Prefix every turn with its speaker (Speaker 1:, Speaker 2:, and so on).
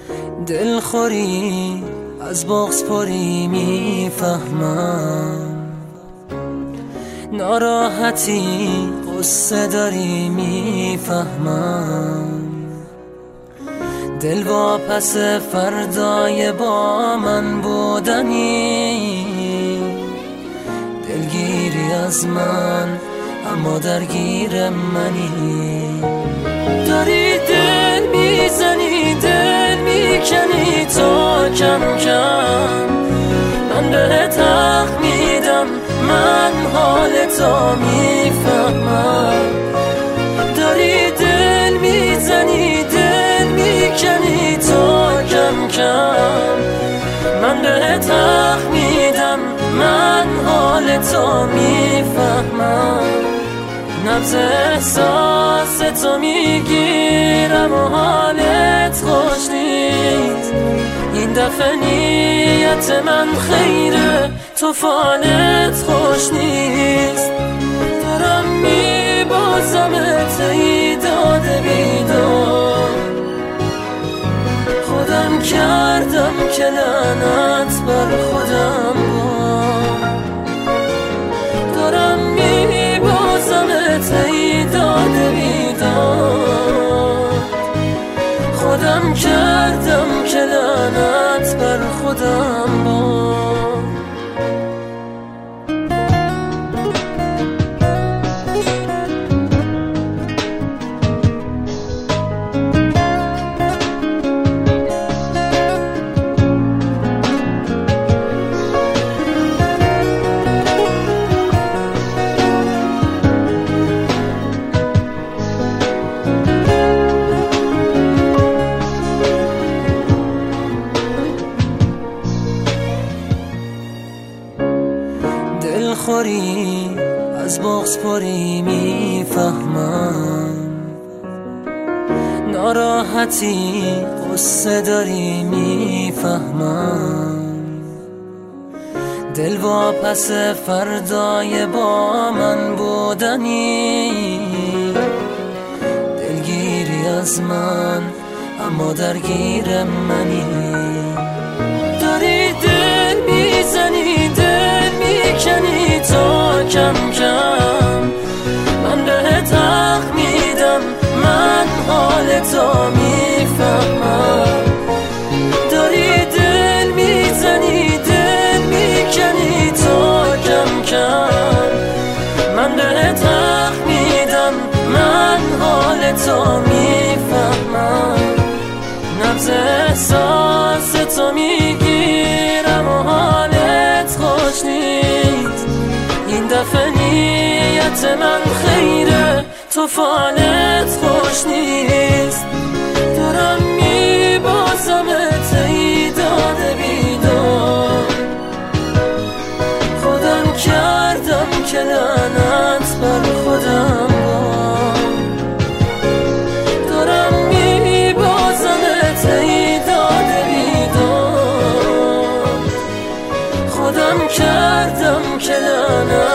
Speaker 1: دلخوری از بغض پری میفهمم، ناراحتی قصه داری میفهمم. دل واپس فردای با من بودنی، دلگیری از من اما درگیر منی. داری دل میزنی دل میکنی تا کم کم من بهت حق میدم، من حالتو میفهمم. داری دل میزنی دل میکنی تا کم کم من بهت حق میدم، من حالتو میفهمم. نبض احساس تو میگیرم و حالت خوش نیست. این دفعه نیت من خیره تو فالت خوش نیست. دارم میبازمت ای داده بیدار، خودم کردم که لعنت بر خودم بار. دارم میبازمت ای داده بیدار، خودم کردم که لعنت بر خودم بار. دلخوری از بغض پری میفهمم، ناراحتی قصه داری میفهمم. دل واپس فردای با من بودنی، دلگیری از من اما درگیر منی. داری دل میزنی دل میکنی تا کم کم من بهت حق میدم، من حالتو میفهمم. داری دل میزنی دل میکنی تا کم کم من بهت حق میدم، من حالتو میفهمم. نبض احساس تو میگیرم و حالت خوش نیست. این دفعه نیت من خیره تو فالت خوش نیست. دارم میبازمت ای داده بیدار، خودم کردم که لعنت بر خودم بار. دارم میبازمت ای داده بیدار، خودم کردم که لعنت